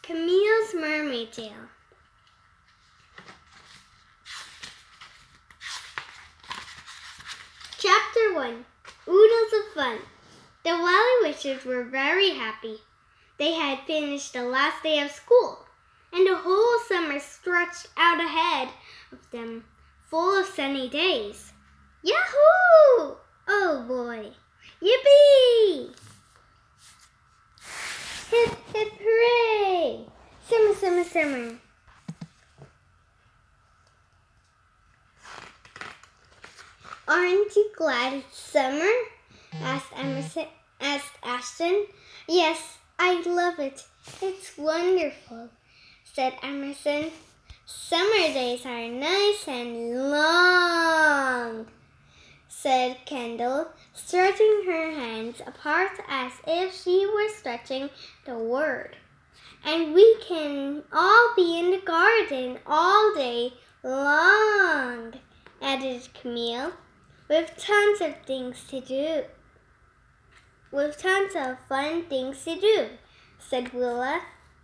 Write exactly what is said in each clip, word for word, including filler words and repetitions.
Camille's Mermaid Tale. Chapter one. Oodles of Fun. The Wally Wishers were very happy. They had finished the last day of school, and the whole summer stretched out ahead of them, full of sunny days. Yahoo! Oh boy! Yippee! Hip, hip, hooray! Summer, summer, summer. Aren't you glad it's summer? Asked Emerson, asked Ashton. Yes, I love it. It's wonderful, said Emerson. Summer days are nice and long, said Kendall, stretching her hands apart as if she were stretching the word. And we can all be in the garden all day long, added Camille, with tons of things to do. With tons of fun things to do, said Willa.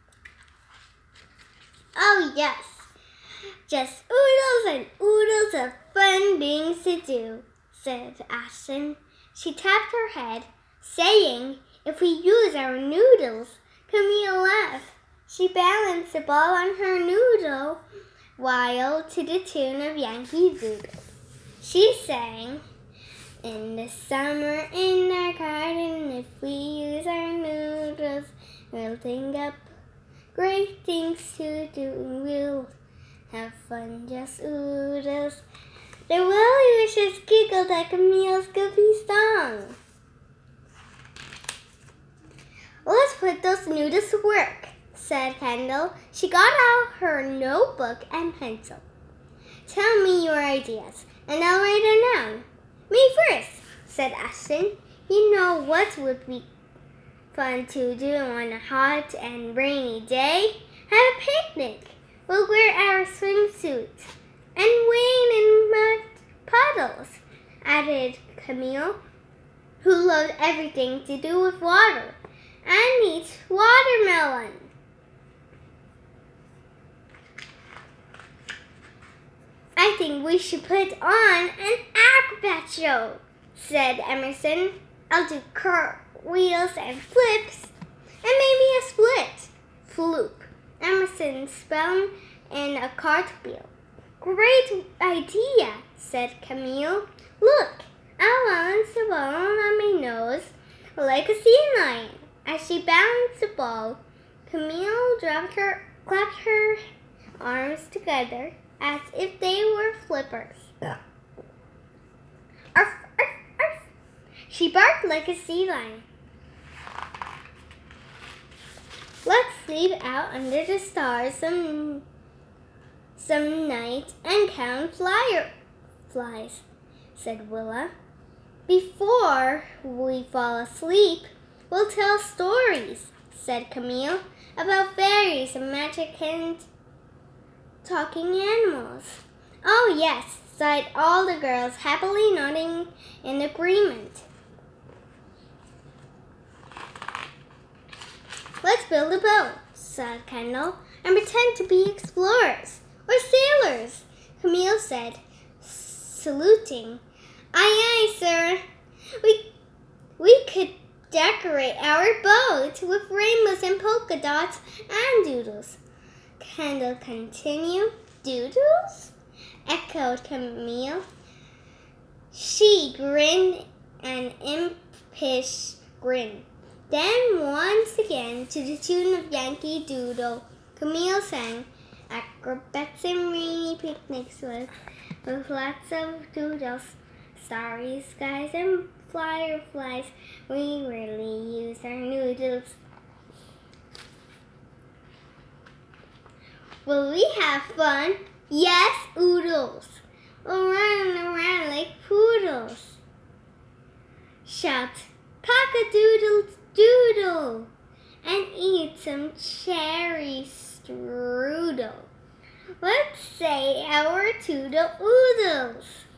Oh yes, just oodles and oodles of fun things to do, said Ashton. She tapped her head, saying, if we use our noodles. Camille laughed. She balanced the ball on her noodle while to the tune of Yankee Doodle. She sang, in the summer in our garden, if we use our noodles, we'll think up great things to do and we'll have fun, just oodles. The Wally Wishers giggled at Camille's goofy song. Let's put those noodles to work, said Kendall. She got out her notebook and pencil. Tell me your ideas, and I'll write them down. Me first, said Ashton. You know what would be fun to do on a hot and rainy day? Have a picnic. We'll wear our swimsuits and wade in mud puddles, added Camille, who loved everything to do with water, and eat watermelon. I think we should put on an acrobat show, said Emerson. I'll do cartwheels and flips, and maybe a split. Floop. Emerson spun in a cartwheel. Great idea, said Camille. Look, I'll balance the ball on my nose like a sea lion. As she balanced the ball, Camille dropped her, clapped her arms together as if they were flippers. Arf, arf, arf. She barked like a sea lion. Let's sleep out under the stars some, some night and count fireflies, said Willa. Before we fall asleep, we'll tell stories, said Camille, about fairies and magic and talking animals. Oh yes, sighed all the girls, happily nodding in agreement. Let's build a boat, said Kendall, and pretend to be explorers or sailors, Camille said, saluting. Aye, aye, sir. We, we could decorate our boat with rainbows and polka dots and doodles. Kendall continued. Doodles? Echoed Camille. She grinned an impish grin. Then once again, to the tune of Yankee Doodle, Camille sang, acrobats and rainy picnics with, with lots of doodles, starry skies and fireflies, we really use our noodles. Will we have fun? Yes, oodles. We'll run around like poodles. Shout, cock-a-doodle-doodle, and eat some cherry strudel. Let's say our toodle oodles.